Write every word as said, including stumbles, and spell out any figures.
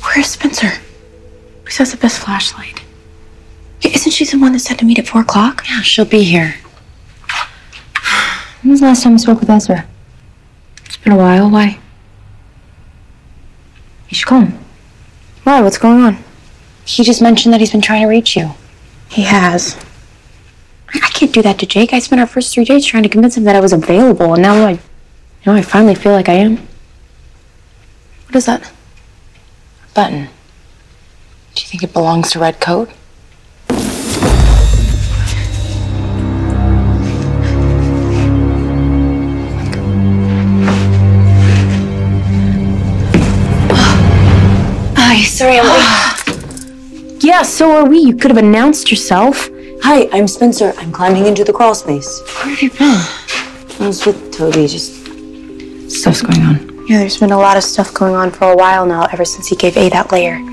Where's Spencer? Who has the best flashlight? Isn't she the one that said to meet at four o'clock? Yeah, she'll be here. When was the last time you spoke with Ezra? It's been a while. Why? You should call him. Why? What's going on? He just mentioned that he's been trying to reach you. He has. I can't do that to Jake. I spent our first three days trying to convince him that I was available, and now I, you know, I finally feel like I am. What is that? A button. Do you think it belongs to Red Coat? Hi, sorry I'm late. Yeah, so are we. You could have announced yourself. Hi, I'm Spencer. I'm climbing into the crawl space. Where have you been? I was with Toby, just... Stuff's going on. Yeah, there's been a lot of stuff going on for a while now, ever since he gave A that layer.